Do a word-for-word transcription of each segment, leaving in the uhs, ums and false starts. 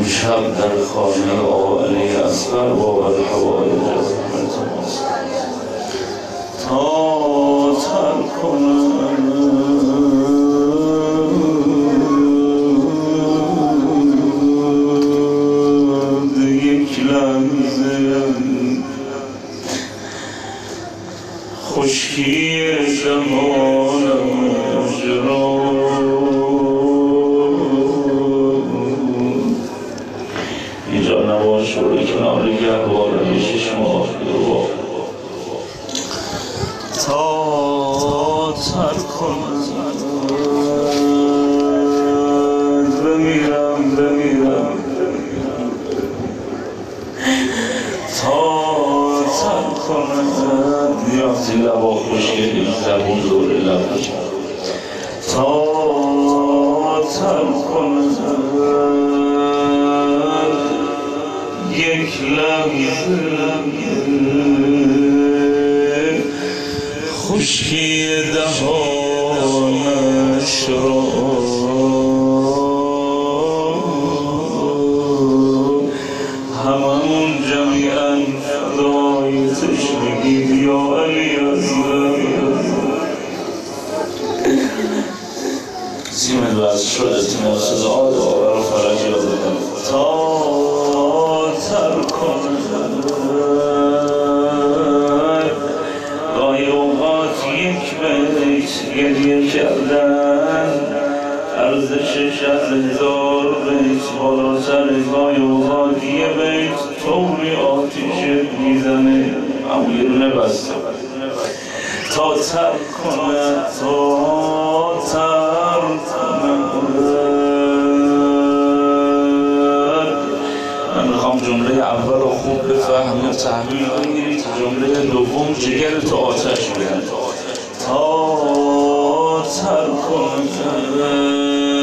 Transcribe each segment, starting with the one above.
امشب در خانه آقا علی اصغر باب الحوائج التماس تا تر کنم یک لحظه خشکی زمانم را اینجا نباش برای کنار گهواره میشش ماه دو تا تر کنم بمیرم بمیرم تا تر کنم یه وقتی لبا خوشگه این زبون دوره لبا تا تر کنم یک لحظه خشکی دهانش را هممون جمیعاً فدای تشنگی یا علی اصغر زیمه دوست شده تماس دعا دعا و فرج یادم تا تر کنم گاهی اوقات یک بیت گریه کردن ارزشش از هزار بیت بالاتر گاهی اوقات یه بیت طوری آتیشه میزنه اما یه دونه بسته تا تر کنم تا تر کنم من میخوام جمله اول رو خوب بفهم یا تحمیل بگیرید جمله دوم جگر تو آتش بیرن تا تر کنم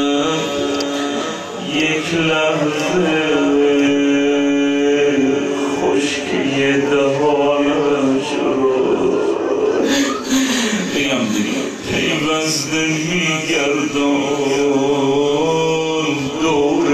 یک لحظه خشکی دهانش رو بگم دیگه پیوسته میگردم دور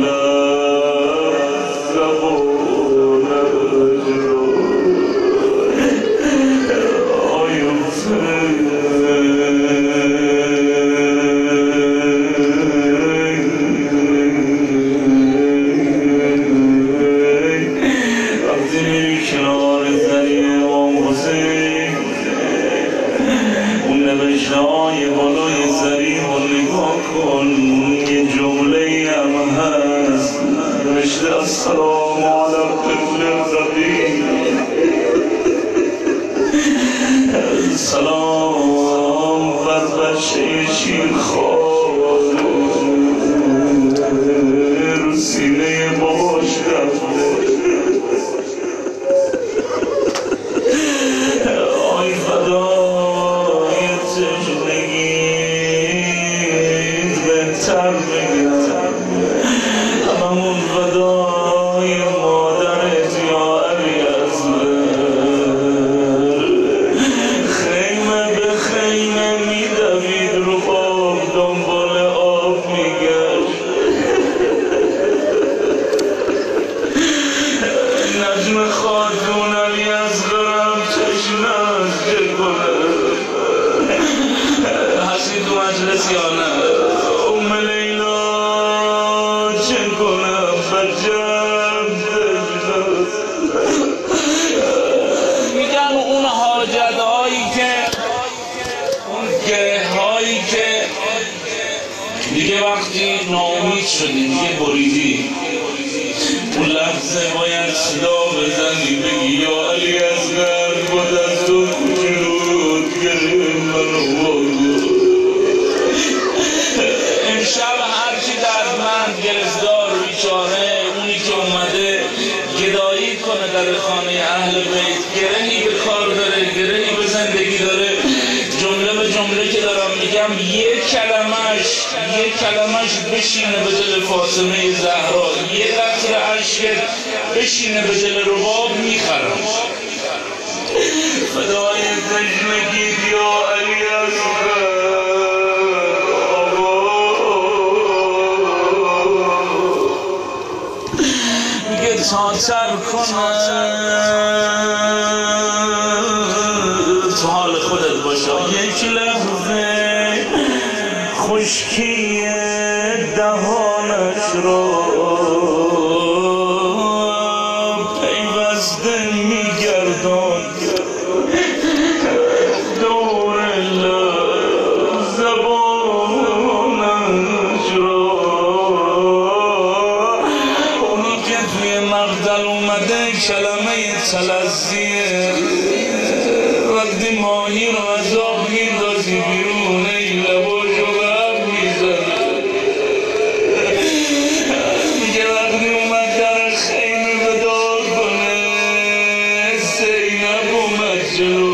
السلام على الطفل الرضيع سلام بر بچه شیرخوار رو سینه باباش رفته آی فدای تشنگیت بهتر بگم هممون فدای مادرت یا علی اصغر خیمه به خیمه میدوید رو باب دنبال آب میگشت نجم خاتون علی اصغرم چشمه از چه کنه هستی تو مجلس یا نه ام لیلا چه کنم بجم میگن اون حاجت هایی که اون گره هایی که دیگه وقتی ناامید شدی دیگه بریدی اون لحظه باید صدا بزنی بگی یا علی اصغر با دست و کوچولوت گره منو بگو امشب هرچی دردمند گرفتار بیچاره اونی که اومده گدایی کنه در خانه اهل بیت گرهی به کار داره گرهی به زندگی داره جمله به جمله که دارم میگم یک کلمش یک کلمش بشینه به دل فاطمه زهرا یه قطره اشکت بشینه به دل رباب میخرم فدای تشنگی یا علی اصغر تا تر کنم تو حال خودت باشه. یک لحظه خشکی دهانش رو پیوسته میگردان دور زبانش رو. اونی که توی مقتل اومده کلمه تلزیه، وقتی ماهی رو از آب میندازی بیرون ای لباشو به هم میزنه. میگه وقتی اومد در خیمه وداع کنه زینب اومد جلو.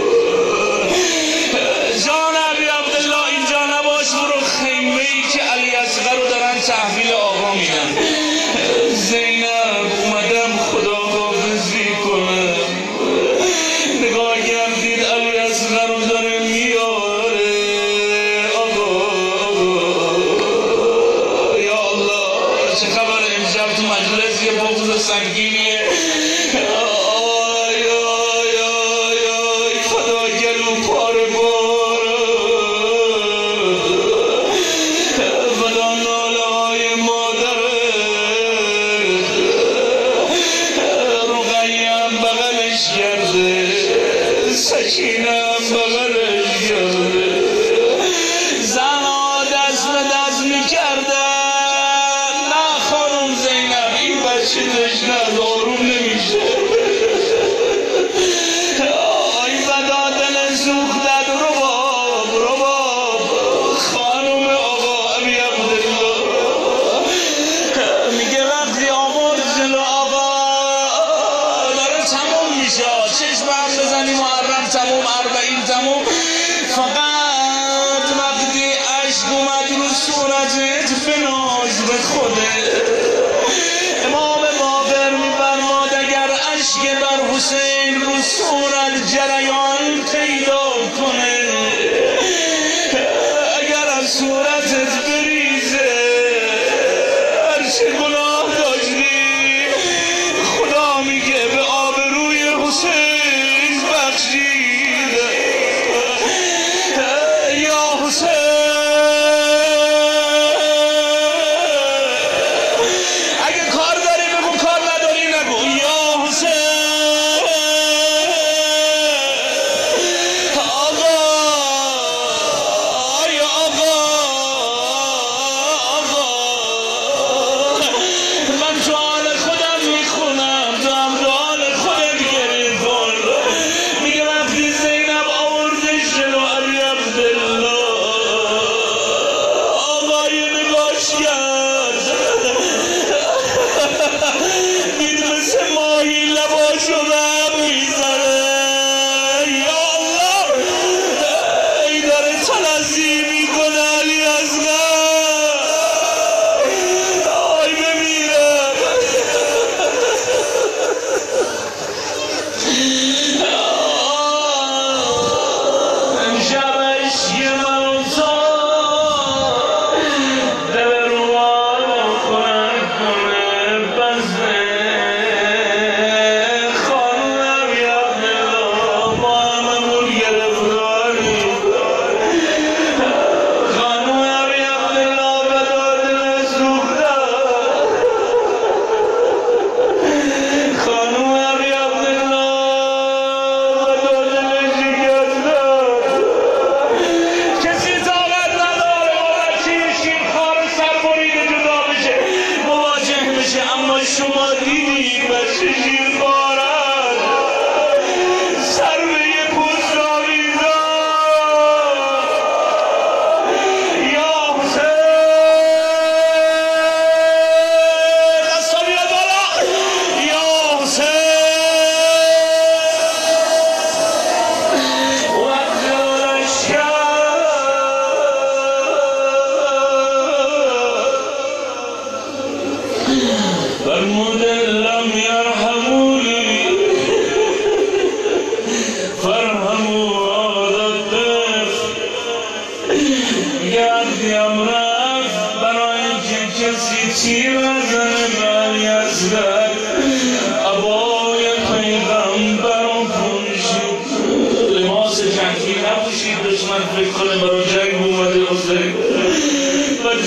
جان ابی عبدالله اینجا نباش، برو خیمه ای که علی اصغر رو دارن تحویل آقا میدن. زینب اومدم خداحافظی کنم. نگاه کردید علی اصغر رو داره میاره. آقا آقا یا الله چه خبر امشب تو مجلس یه بغض سنگینیه. آی آی آی آی خدا گلو پاره باره، خدا ناله های مادره. رقیم بغلش کرده، سکینم بغلش کرده، زنها دست به دست میکردن. نه خانم زینب این بچه دشنه آروم نمیشه. آی بدا دل سوختد رباب رباب. خانم آقا ابی عبدالله میگه وقتی آمد جلو آقا داره تموم میشه، چشم هم بزنی محرم تموم، اربعین تموم، فقط وقتی عشق اومد رو صورتت بناز به خوده. امام باقر میفرماد اگر عشق بر حسین رو صورت جریان پیدا کنه، اگر از صورتت بریزه هرچه گناه داشتی خدا میگه به آبروی حسین بخشید. یا حسین اگه کار داری بگو، کار نداری نگو. یا حسین آقا یا آقا آقا من تو حال خودم میخونم، تو هم تو حال خودت گریه کن. میگه وقتی زینب آوردش جلو علی عبدالله آقای نگاش کرد، دید مثل ماهی لباشو به هم میزنه. یا الله ای داره تلزی میکنه علی اصغر. آی بمیرم. امشب عشق من و تو دل روان خنک کنه بسه. خانم ابی عبدالله ما هممون گرفتاری. خانم ابی عبدالله بدا دل سوختن. خانم ابی عبدالله بدا دل شکستن. کسی طاقت نداره با بچه شیرخوار سر بریده جدا بشه مواجه بشه، اما شما دیدید بچه شیرخوارن سر به یه پوست آویزان. یا حسین دستا بیاد بالا. یا حسین وقت دارش کرد فرمود لم یرحمونی فرهموا هذا الطفل. گردیم رفت برای اینکه کسی تیر بزنه به علی اصغر.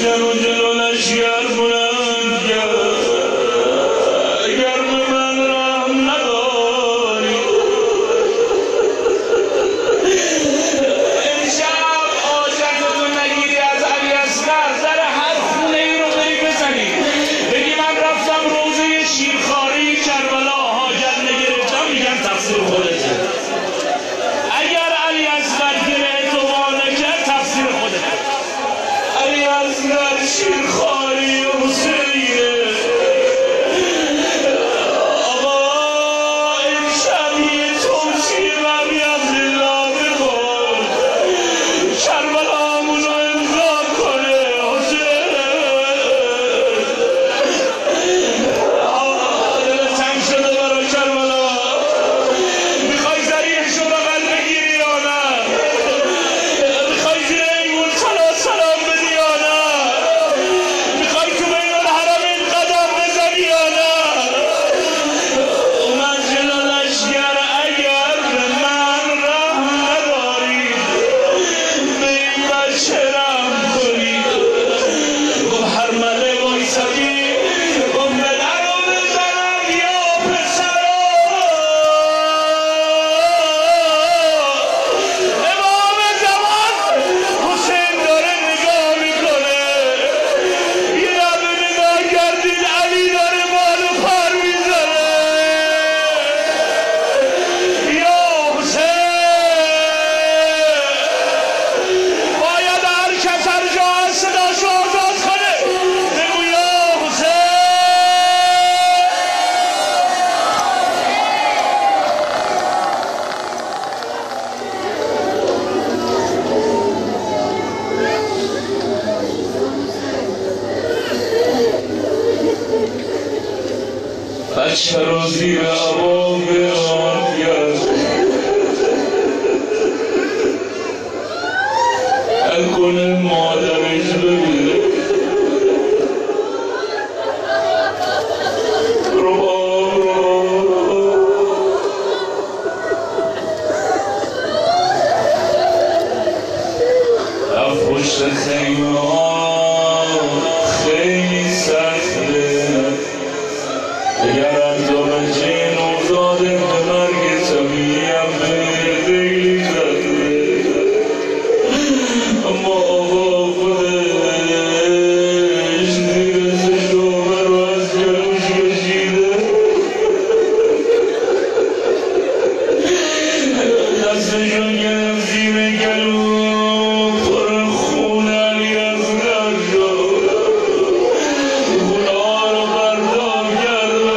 روشن و جلالش گرمونم گرم من رحم نداری امشب آجتتون نگیری از علی اصغر در هر خونه ای رو بری بزنی بگی من رفتم روزه شیرخواری کربلا حاجت نگرفتم میگن تقصیر خودته اگر علی اصغر گره تو وانه کرد تقصیر خودته علی اصغر شیرخواری حسینه آقا امشب یه توصیه بمی عبدالله بکن کربلامون رو امضا کنه حسین دل تنگ شده برای کربلا میخوای ذریعش رو بغل بگیری یا نه میخوای زیر ایمون صلا سلام بدی یا نه میخوای تو بین الحرمین قدم بزنی یا نه اومد جلو لشگر اگر به من رحم ندارید به این بچه رحم کنید گفت هر مله وایسادی گفت به در رو بزنم یا پسرا امام زمان حسین داره نگاه میکنه یه لبه نگاه کردید علی داره بالو پر میزنه یا حسین باید هر کس هر جا هست صداشو آزاد کنه بگو یا حسین بچه رو زیر عبا بیان کرد کنه مادرش ببینه رو رفت پشت خیمه ها خیلی سخته اگرم تو بچه نوزاده به مرگ طبیعیم بمیره خیلی سخته اما آقا خودش زیر شومه رو از جلوش کشیده دستشو گرفت زیر گلو پر خون علی اصغر شد خونه ها رو بردار کرد به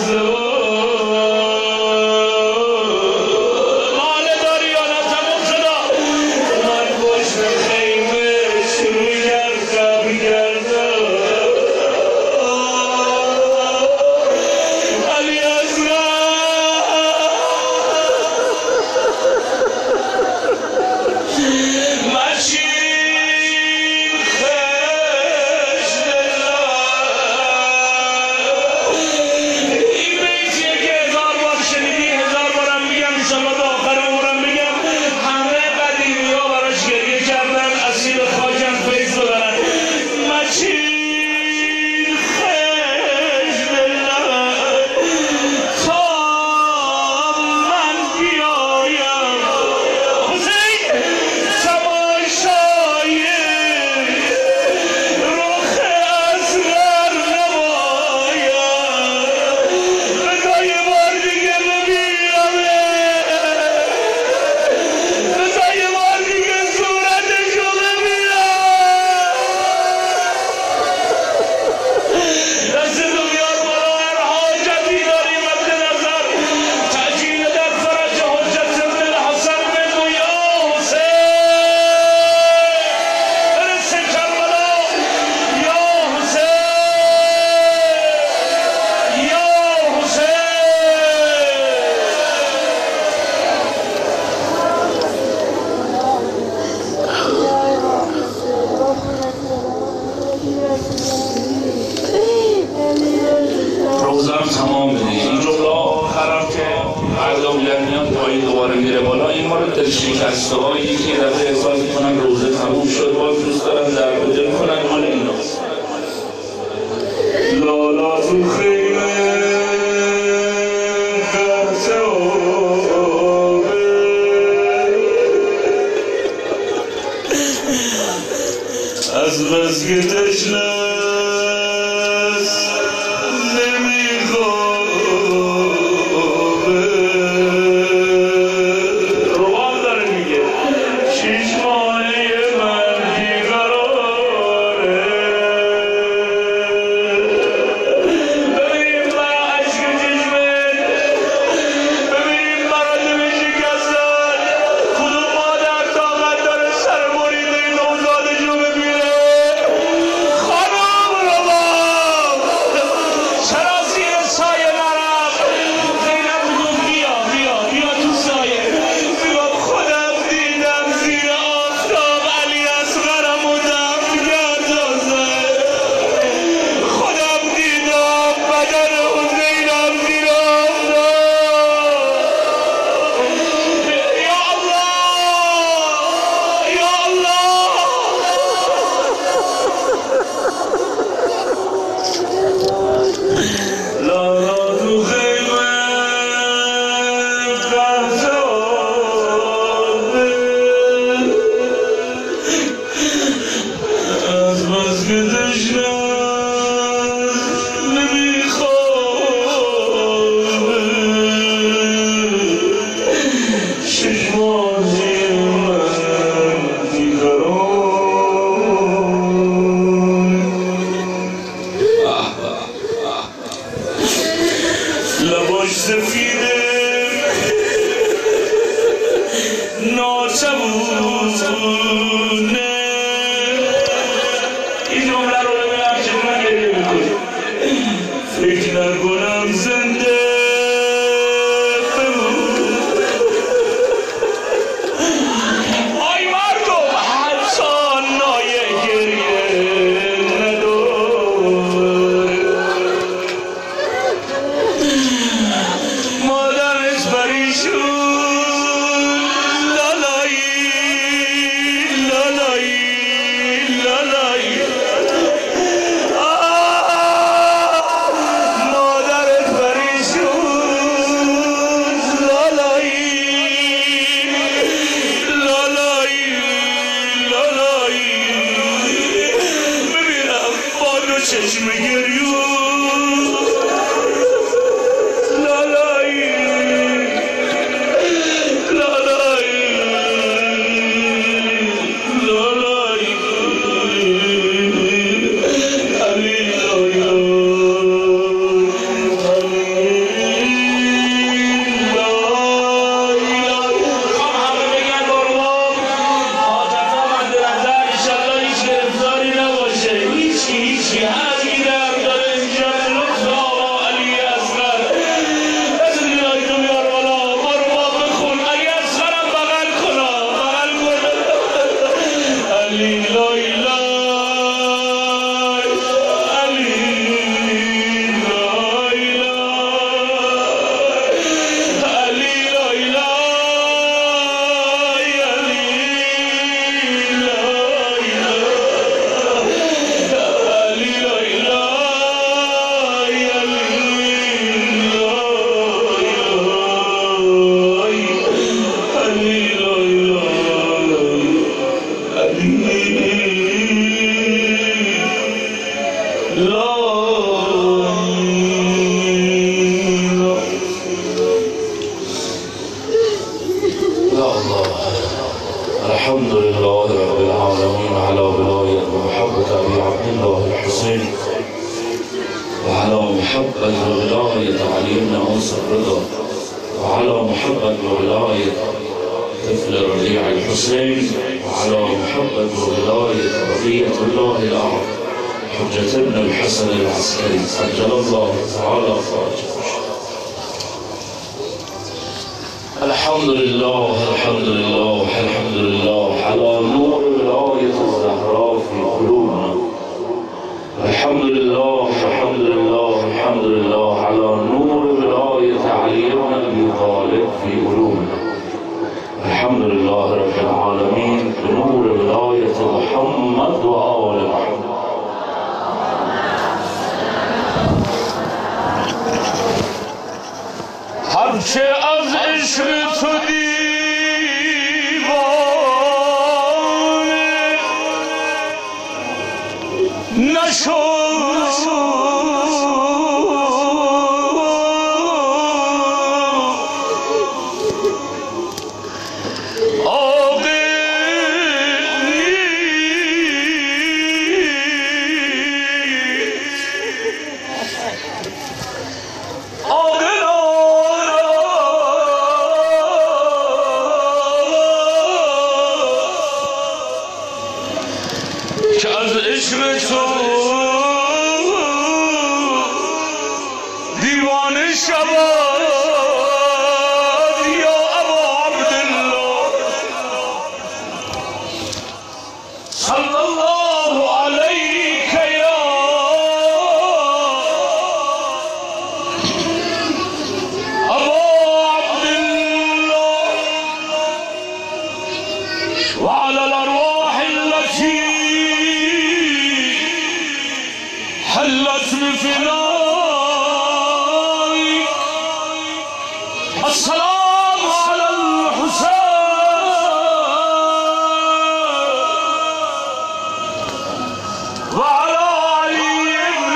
آسمان ماله داری یا نه تموم شدا اومد پشت خیمه شروع کرد خم کردن علی اصغر مشین خشت این بیتیه که هزار بار شنیدی هزار بارم میگم انشالله تا آخر عمرم میگم همه قدیمی ها براش گریه کردن اسیر خاکم فیض ببرن مشین خشت تا من بیایم حسین تماشای رخ اصغر نمایم بذار یه بار دیگه ببینمه بذار یه بار دیگه صورتشو ببینم دستتو بیار بالا هر حاجتی داری مد نظر تأکید در فرج حجت ابن الحسن بگو یا حسین برسه کربلا یا حسین یا حسین روزم تمام بده این جمله آخرم که فردا میگن میاد پایین دوباره میره بالا این ما رو دل شکسته هایی که یه دفعه احساس میکنن روزه تموم شد باز دوست دارن در بدل کنن مال ایناست نکنم زنده چشم گریون لالایی لالایی لالایی علی الحمد لله رب العالمين على ولاية ومحبة أبي عبد الله الحسين وعلى محبة وولاية علي بن موسى الرضا وعلى محبة وولاية طفل ربيع الحسين وعلى محبة وولاية بقية الله الأعظم حجة ابن الحسن العسكري عجل الله تعالى فرجه. الحمد لله الحمد لله الحمد لله على نور ولاية الزهراء في قلوبنا. الحمد لله الحمد لله الحمد لله على نور ولاية علي بن أبي طالب في قلوبنا. الحمد لله رب العالمين بنور ولاية محمد وآل محمد. هرچه از عشق تو دیوانه نشد که از عشق تو دیوانه شود یا ابا عبدالله صلی الله علیک یا ابا عبدالله وعلى الارواح التي حلت بفنائي السلام على الحسين وعلى علي بن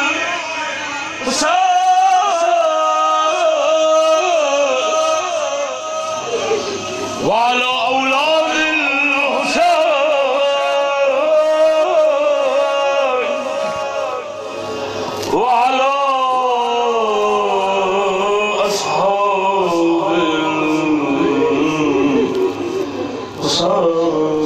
الحسين وعلى أولاد الحسين وعلى أصحاب الحسين